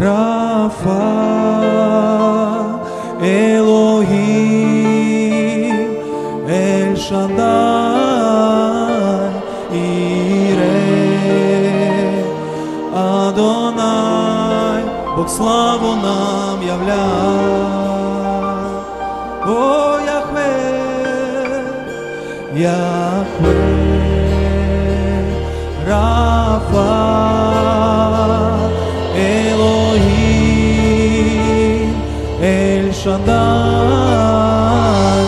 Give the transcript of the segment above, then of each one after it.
Рафа, Елогім, Ель-Шадай, Іре, Адонай, Бог славу нам являє. О, Яхве, Яхве, Рафа, Елогім, Ель-Шадай,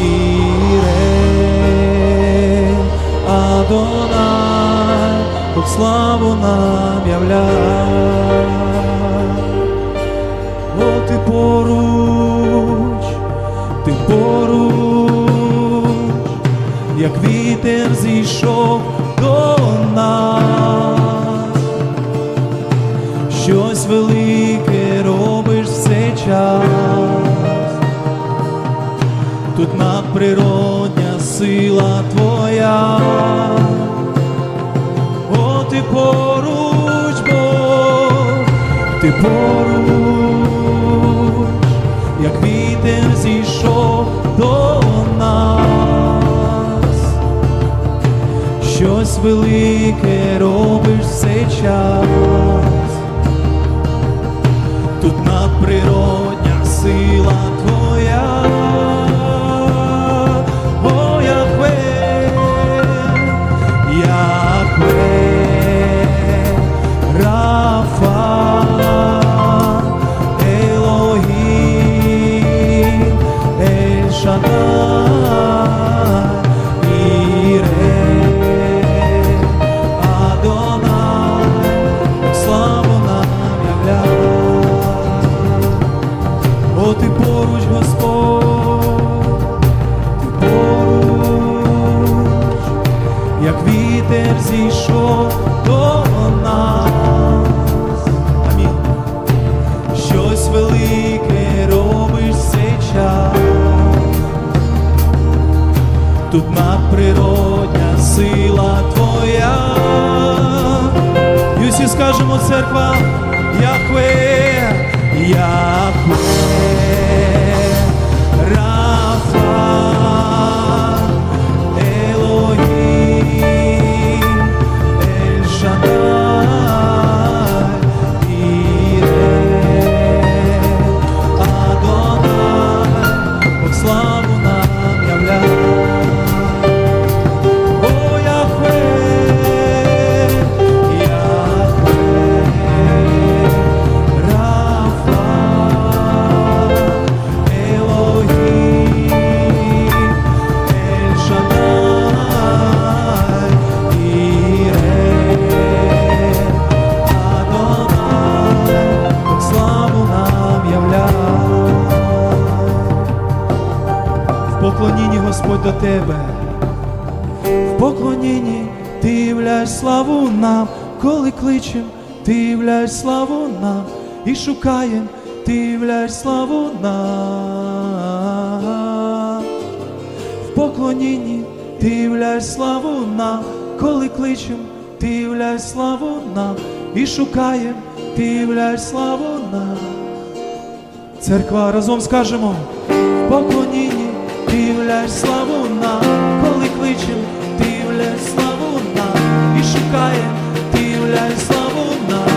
Іре, Адонай, Бог славу нам являє. О, ти поруч, як вітер зійшов до нас, щось велике робиш в цей час, тут надприродня сила твоя. О, ти поруч, Бог, ти поруч, як вітер зійшов до нас, щось велике робиш в цей час, тут надприродня сила твоя. О, Яхве, Яхве, Рафа, Елогім, Ель-Шадай, Іре, Адонай, славу нам являє. О, ти поруч, Господь, ти поруч, як вітер зійшов до нас. Амінь. Щось велике робиш в цей час, тут надприродня сила твоя. І усі скажемо, церква, Яхве, Яхве, Рафа, Елогім, Ель-Шадай, Іре, Адонай, Бог славу нам являє. О, Яхве, Яхве, Рафа, Елогім, Ель-Шадай, Іре, Адонай, Бог славу нам являє. В поклонінні, Господь, до Тебе, в поклонінні Ти являєш славу нам, коли кличем, Ти являєш славу нам, і шукаєм, Ти являєш славу нам. В поклонінні Ти являєш славу нам, коли кличем, Ти являєш славу нам, і шукаєм, Ти являєш славу нам. Церква, разом скажемо, в поклонінні Ти являєш славу нам, коли кличем, Ти являєш славу нам, і шукаєм, Ти являєш славу нам.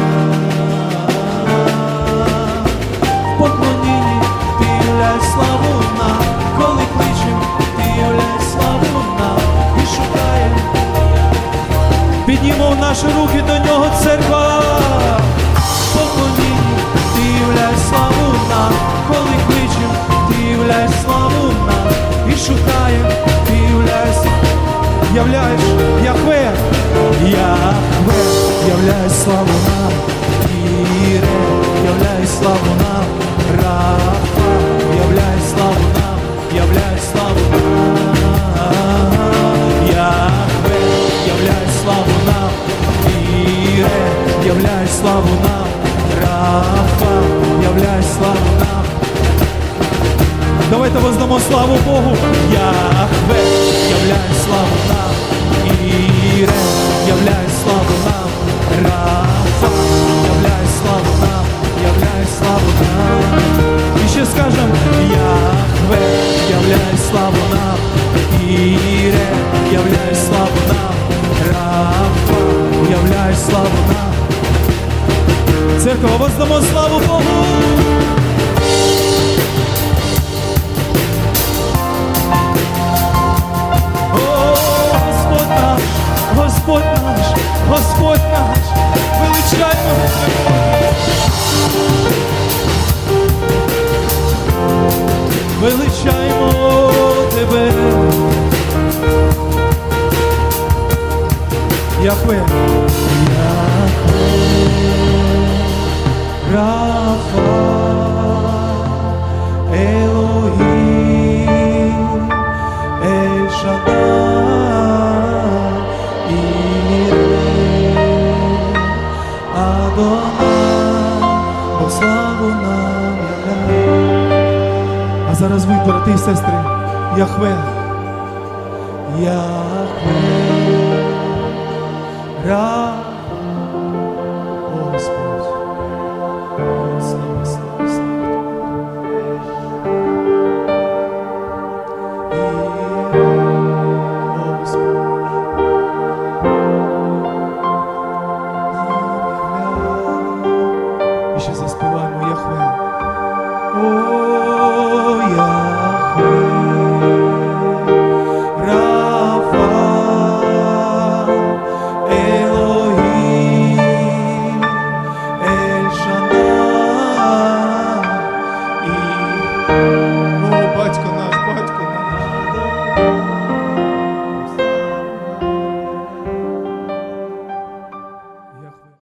В поклонінні Ти являєш славу нам, коли кличем, Ти являєш славу нам, і шукаєм. Піднімо наші руки до Нього, церква. В поклонінні Ти являєш славу нам, коли кличем, Ти являєш славу нам, і шукаєм, Ти являєш, Яхве, Яхве, являєш славу нам, Іре, являєш славу нам, Рафа, являєш славу нам, являєш славу нам, Яхве, являєш славу нам, Іре, являєш славу нам, Рафа, являєш славу нам. Давайте воздамо славу Богу. Яхве, являєш славу нам, Іре, являєш славу нам, Рафа, ласкаво воздамо славу Богу. О, Господь наш, Господь наш, Господь наш, величаймо Тебе. Величаймо Тебе. Яхве, Яхве, Рафа, Елохім, Ель Шадай, Іре, Адонай, Бог славу нам являє. А зараз ви, брати і сестри, Яхве, Яхве.